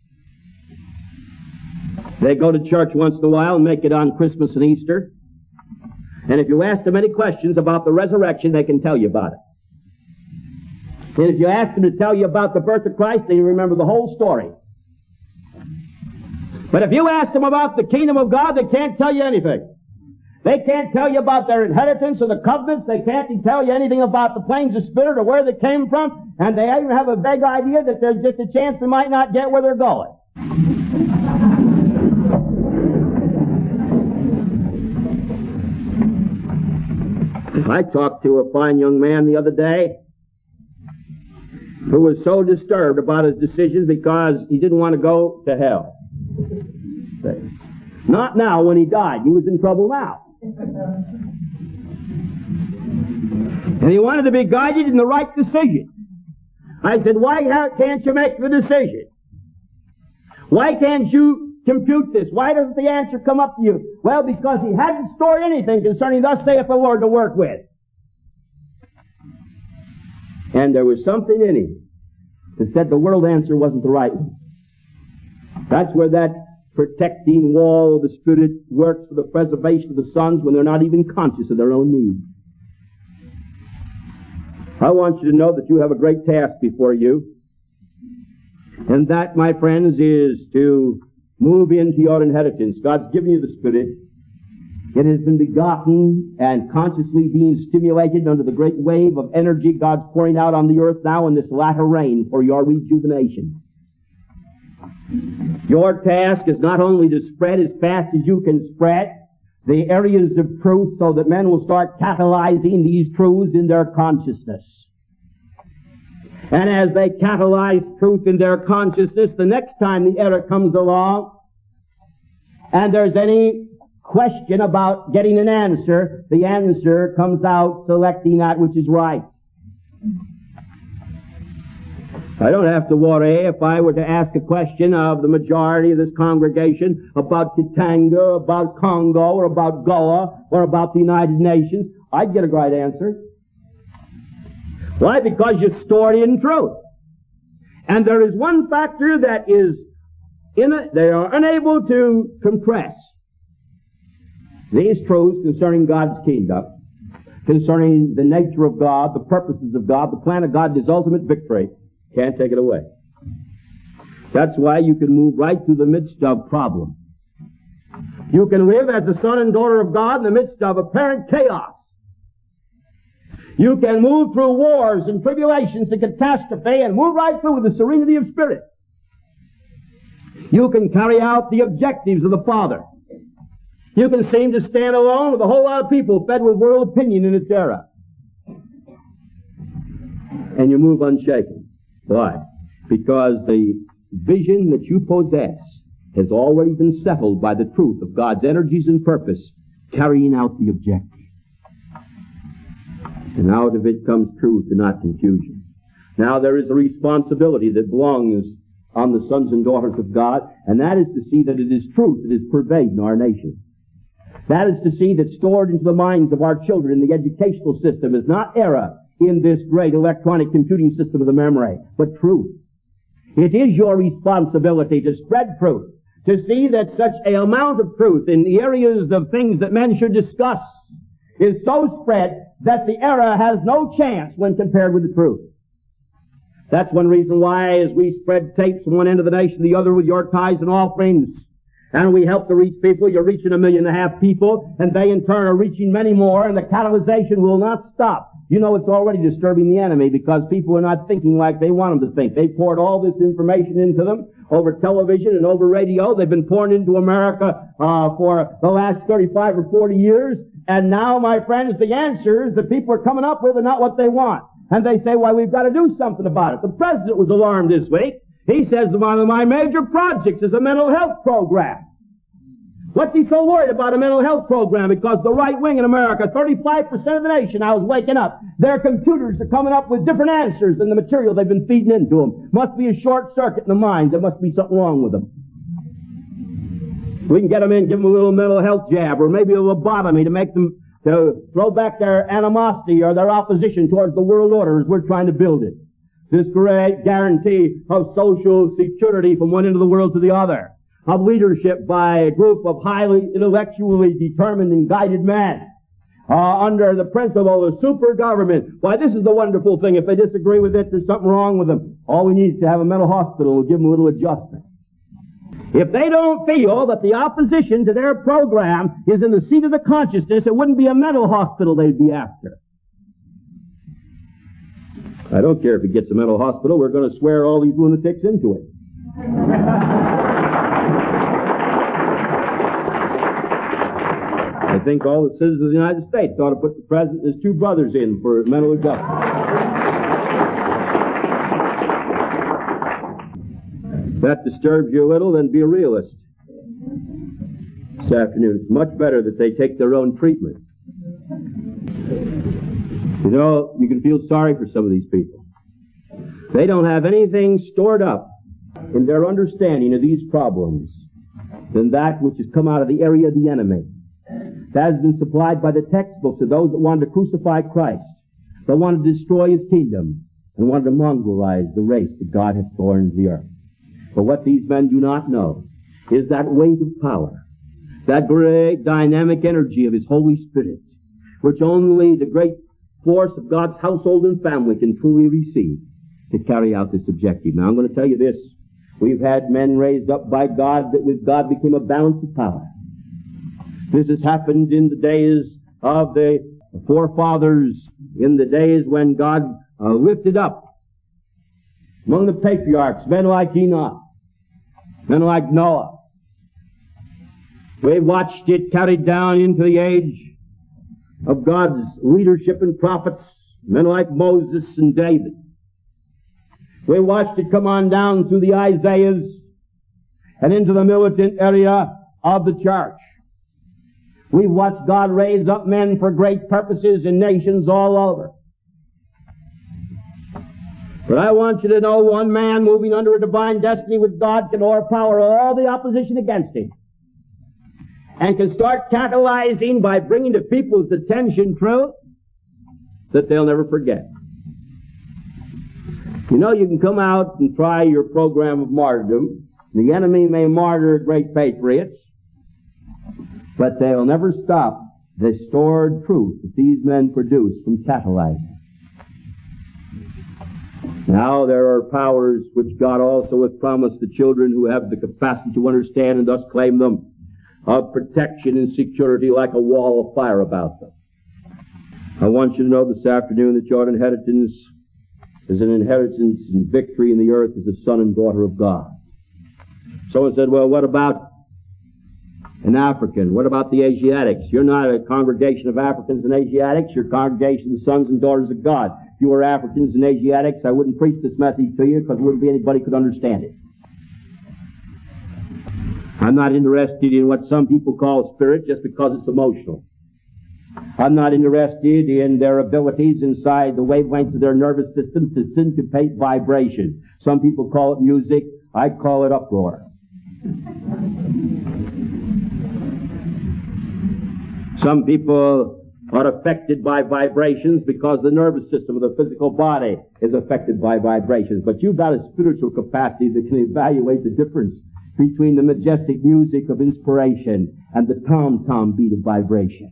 [SPEAKER 3] They go to church once in a while and make it on Christmas and Easter. And if you ask them any questions about the resurrection, they can tell you about it. And if you ask them to tell you about the birth of Christ, they remember the whole story. But if you ask them about the kingdom of God, they can't tell you anything. They can't tell you about their inheritance or the covenants. They can't tell you anything about the planes of spirit or where they came from. And they even have a vague idea that there's just a chance they might not get where they're going. I talked to a fine young man the other day who was so disturbed about his decisions because he didn't want to go to hell. Not now when he died. He was in trouble now. And he wanted to be guided in the right decision. I said, why can't you make the decision? Why can't you compute this? Why doesn't the answer come up to you? Well, because he hadn't stored anything concerning thus saith the Lord to work with. And there was something in him that said the world answer wasn't the right one. That's where that protecting wall of the Spirit works for the preservation of the sons when they're not even conscious of their own need. I want you to know that you have a great task before you. And that, my friends, is to move into your inheritance. God's given you the Spirit. It has been begotten and consciously being stimulated under the great wave of energy God's pouring out on the earth now in this latter rain for your rejuvenation. Your task is not only to spread as fast as you can spread the areas of truth so that men will start catalyzing these truths in their consciousness. And as they catalyze truth in their consciousness, the next time the error comes along and there's any question about getting an answer, the answer comes out selecting that which is right. I don't have to worry if I were to ask a question of the majority of this congregation about Katanga, about Congo, or about Goa, or about the United Nations. I'd get a right answer. Why? Because you stored in truth. And there is one factor that is in it, they are unable to compress. These truths concerning God's kingdom, concerning the nature of God, the purposes of God, the plan of God, His ultimate victory, can't take it away. That's why you can move right through the midst of problems. You can live as a son and daughter of God in the midst of apparent chaos. You can move through wars and tribulations and catastrophe and move right through with the serenity of spirit. You can carry out the objectives of the Father. You can seem to stand alone with a whole lot of people fed with world opinion in its era. and you move unshaken. Why? Because the vision that you possess has already been settled by the truth of God's energies and purpose carrying out the objective. And out of it comes truth and not confusion. Now there is a responsibility that belongs on the sons and daughters of God, and that is to see that it is truth that is pervading our nation. That is to see that stored into the minds of our children in the educational system is not error in this great electronic computing system of the memory, but truth. It is your responsibility to spread truth, to see that such an amount of truth in the areas of things that men should discuss is so spread that the error has no chance when compared with the truth. That's one reason why, as we spread tapes from one end of the nation to the other with your tithes and offerings, and we help to reach people, you're reaching 1.5 million people, and they in turn are reaching many more, and the catalyzation will not stop. You know it's already disturbing the enemy because people are not thinking like they want them to think. They've poured all this information into them over television and over radio. They've been pouring into America for the last 35 or 40 years, and now, my friends, the answers that people are coming up with are not what they want. And they say, well, we've got to do something about it. The president was alarmed this week. He says one of my major projects is a mental health program. What's he so worried about a mental health program? Because the right wing in America, 35% of the nation, I was waking up, their computers are coming up with different answers than the material they've been feeding into them. Must be a short circuit in the minds. There must be something wrong with them. We can get them in, give them a little mental health jab, or maybe a lobotomy to make them to throw back their animosity or their opposition towards the world order as we're trying to build it. This great guarantee of social security from one end of the world to the other, of leadership by a group of highly intellectually determined and guided men, under the principle of super government. Why, this is the wonderful thing. If they disagree with it, there's something wrong with them. All we need is to have a mental hospital. We'll give them a little adjustment. If they don't feel that the opposition to their program is in the seat of the consciousness, it wouldn't be a mental hospital they'd be after. I don't care if it gets a mental hospital. We're going to swear all these lunatics into it. I think all the citizens of the United States ought to put the president and his two brothers in for mental adjustment. If that disturbs you a little, then be a realist. This afternoon, it's much better that they take their own treatment. You know, you can feel sorry for some of these people. They don't have anything stored up in their understanding of these problems than that which has come out of the area of the enemy. That has been supplied by the textbooks of those that wanted to crucify Christ, that wanted to destroy His kingdom, and wanted to mongrelize the race that God hath torn to the earth. But what these men do not know is that weight of power, that great dynamic energy of His Holy Spirit, which only the great force of God's household and family can truly receive to carry out this objective. Now I'm going to tell you this. We've had men raised up by God that with God became a balance of power. This has happened in the days of the forefathers, in the days when God lifted up among the patriarchs, men like Enoch, men like Noah. We've watched it carried down into the age of God's leadership and prophets, men like Moses and David. We watched it come on down through the Isaiahs and into the militant area of the church. We've watched God raise up men for great purposes in nations all over. But I want you to know one man moving under a divine destiny with God can overpower all the opposition against him and can start catalyzing by bringing to people's attention truth that they'll never forget. You know, you can come out and try your program of martyrdom. The enemy may martyr great patriots, but they'll never stop the stored truth that these men produce from catalyzing. Now there are powers which God also hath promised the children who have the capacity to understand and thus claim them, of protection and security like a wall of fire about them. I want you to know this afternoon that your inheritance is an inheritance and victory in the earth as a son and daughter of God. Someone said, well, what about an African? What about the Asiatics? You're not a congregation of Africans and Asiatics. You're a congregation of the sons and daughters of God. If you were Africans and Asiatics, I wouldn't preach this message to you because there wouldn't be anybody who could understand it. I'm not interested in what some people call spirit just because it's emotional. I'm not interested in their abilities inside the wavelengths of their nervous system to syncopate vibration. Some people call it music. I call it uproar. Some people are affected by vibrations because the nervous system of the physical body is affected by vibrations. But you've got a spiritual capacity that can evaluate the difference between the majestic music of inspiration and the tom-tom beat of vibration.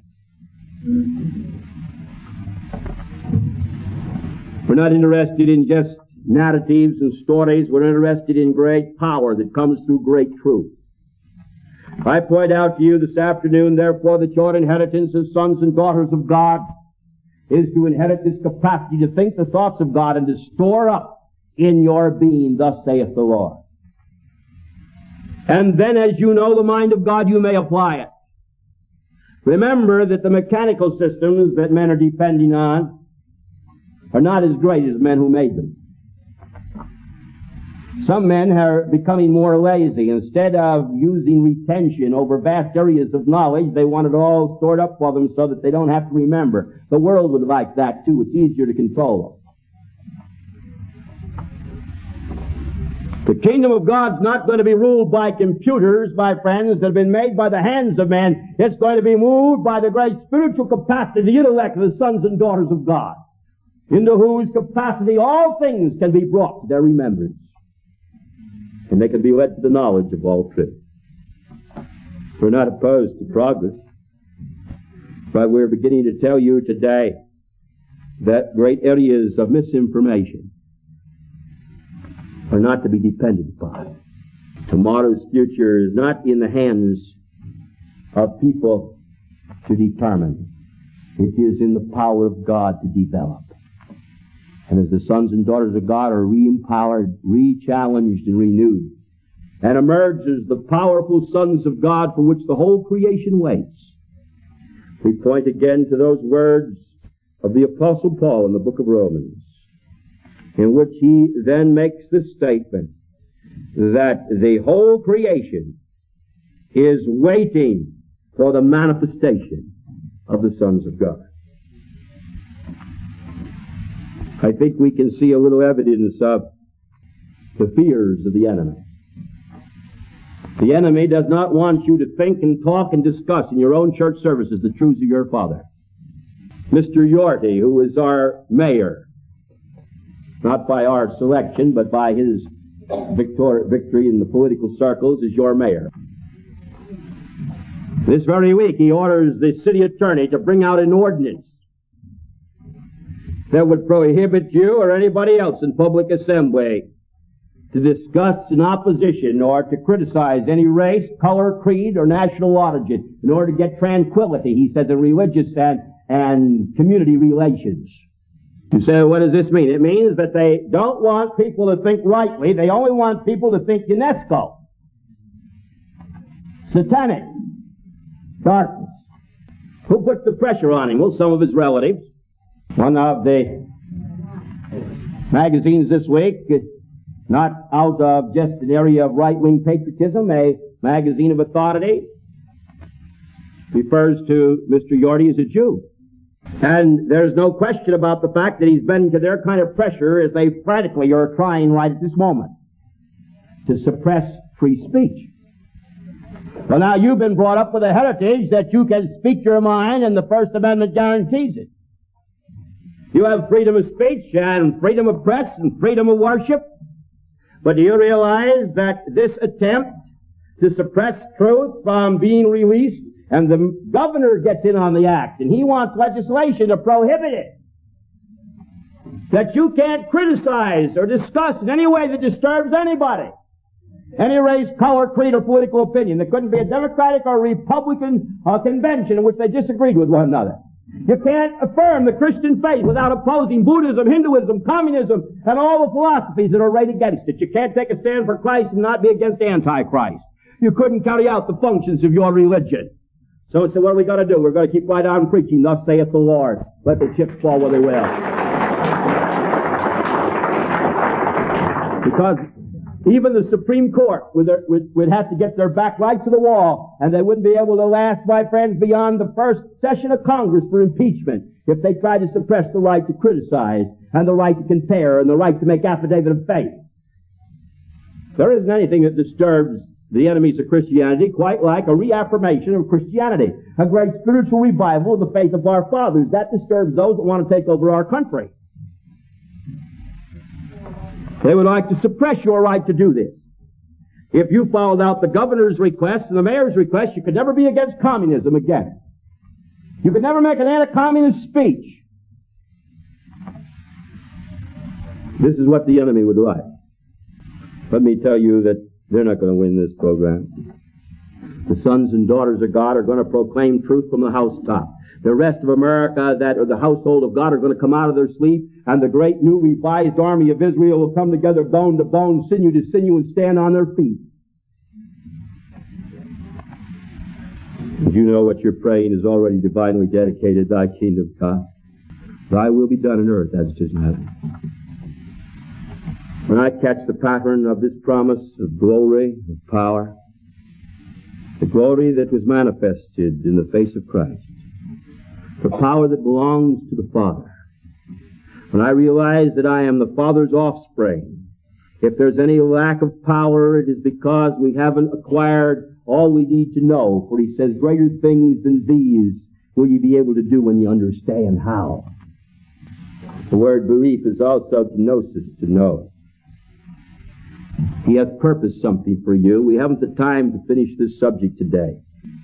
[SPEAKER 3] We're not interested in just narratives and stories. We're interested in great power that comes through great truth. I point out to you this afternoon, therefore, that your inheritance as sons and daughters of God is to inherit this capacity to think the thoughts of God and to store up in your being, thus saith the Lord. And then as you know the mind of God, you may apply it. Remember that the mechanical systems that men are depending on are not as great as men who made them. Some men are becoming more lazy. Instead of using retention over vast areas of knowledge, they want it all stored up for them so that they don't have to remember. The world would like that too. It's easier to control them. The kingdom of God's not going to be ruled by computers, my friends, that have been made by the hands of men. It's going to be moved by the great spiritual capacity, the intellect of the sons and daughters of God, into whose capacity all things can be brought to their remembrance. And they can be led to the knowledge of all truth. We're not opposed to progress, but we're beginning to tell you today that great areas of misinformation are not to be depended upon. Tomorrow's future is not in the hands of people to determine. It is in the power of God to develop. And as the sons and daughters of God are re-empowered, re-challenged, and renewed, and emerge as the powerful sons of God for which the whole creation waits, we point again to those words of the Apostle Paul in the book of Romans, in which he then makes this statement that the whole creation is waiting for the manifestation of the sons of God. I think we can see a little evidence of the fears of the enemy. The enemy does not want you to think and talk and discuss in your own church services the truths of your father. Mr. Yorty, who is our mayor, not by our selection, but by his victory in the political circles, is your mayor. This very week he orders the city attorney to bring out an ordinance that would prohibit you or anybody else in public assembly to discuss in opposition or to criticize any race, color, creed, or national origin in order to get tranquility, he says, in religious and community relations. You say, what does this mean? It means that they don't want people to think rightly. They only want people to think UNESCO. Satanic. Darkness. Who puts the pressure on him? Well, some of his relatives. One of the magazines this week, not out of just an area of right-wing patriotism, a magazine of authority, refers to Mr. Yorty as a Jew. And there's no question about the fact that he's been to their kind of pressure as they frantically are trying right at this moment to suppress free speech. Well, now you've been brought up with a heritage that you can speak your mind and the First Amendment guarantees it. You have freedom of speech and freedom of press and freedom of worship. But do you realize that this attempt to suppress truth from being released, and the governor gets in on the act, and he wants legislation to prohibit it, that you can't criticize or discuss in any way that disturbs anybody, any race, color, creed, or political opinion. There couldn't be a Democratic or Republican convention in which they disagreed with one another. You can't affirm the Christian faith without opposing Buddhism, Hinduism, communism, and all the philosophies that are arrayed against it. You can't take a stand for Christ and not be against Antichrist. You couldn't carry out the functions of your religion. So what are we going to do? We're going to keep right on preaching, thus saith the Lord. Let the chips fall where they will. Because even the Supreme Court would have to get their back right to the wall, and they wouldn't be able to last, my friends, beyond the first session of Congress for impeachment if they tried to suppress the right to criticize and the right to compare and the right to make affidavit of faith. There isn't anything that disturbs the enemies of Christianity quite like a reaffirmation of Christianity, a great spiritual revival of the faith of our fathers. That disturbs those that want to take over our country. They would like to suppress your right to do this. If you followed out the governor's request and the mayor's request, you could never be against communism again. You could never make an anti-communist speech. This is what the enemy would like. Let me tell you that they're not going to win this program. The sons and daughters of God are going to proclaim truth from the housetop. The rest of America, that are the household of God, are going to come out of their sleep, and the great new revised army of Israel will come together bone to bone, sinew to sinew, and stand on their feet. And you know what you're praying is already divinely dedicated, thy kingdom come. Thy will be done on earth as it is in heaven. When I catch the pattern of this promise of glory, of power, the glory that was manifested in the face of Christ, the power that belongs to the Father, when I realize that I am the Father's offspring, if there's any lack of power, it is because we haven't acquired all we need to know. For he says, greater things than these will you be able to do when you understand how. The word belief is also gnosis, to know. He hath purposed something for you. We haven't the time to finish this subject today.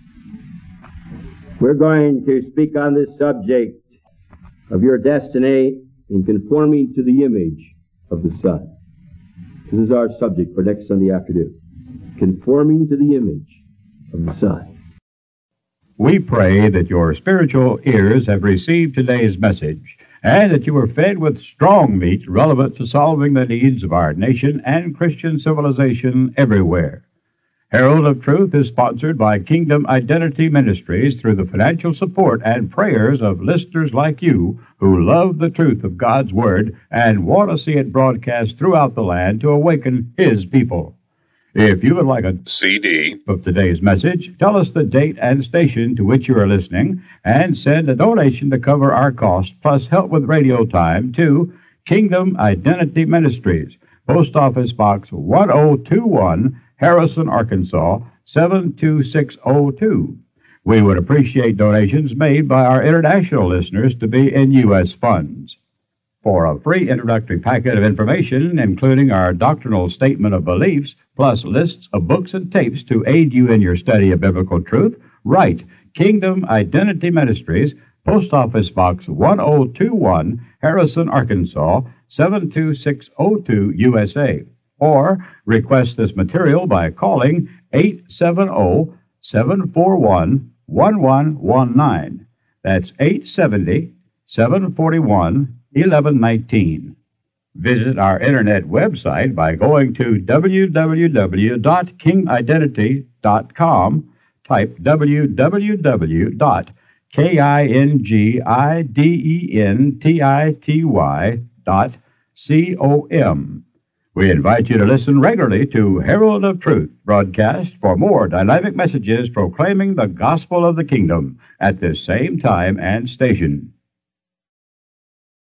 [SPEAKER 3] We're going to speak on this subject of your destiny in conforming to the image of the Son. This is our subject for next Sunday afternoon. Conforming to the image of the Son.
[SPEAKER 2] We pray that your spiritual ears have received today's message and that you are fed with strong meat relevant to solving the needs of our nation and Christian civilization everywhere. Herald of Truth is sponsored by Kingdom Identity Ministries through the financial support and prayers of listeners like you who love the truth of God's Word and want to see it broadcast throughout the land to awaken His people. If you would like a CD of today's message, tell us the date and station to which you are listening and send a donation to cover our cost plus help with radio time to Kingdom Identity Ministries, Post Office Box 1021, Harrison, Arkansas, 72602. We would appreciate donations made by our international listeners to be in U.S. funds. For a free introductory packet of information, including our doctrinal statement of beliefs, plus lists of books and tapes to aid you in your study of biblical truth, write Kingdom Identity Ministries, Post Office Box 1021, Harrison, Arkansas, 72602, USA. Or request this material by calling 870-741-1119. That's 870-741-1119. Visit our internet website by going to www.kingidentity.com. Type www.kingidentity.com. We invite you to listen regularly to Herald of Truth broadcast for more dynamic messages proclaiming the gospel of the kingdom at this same time and station.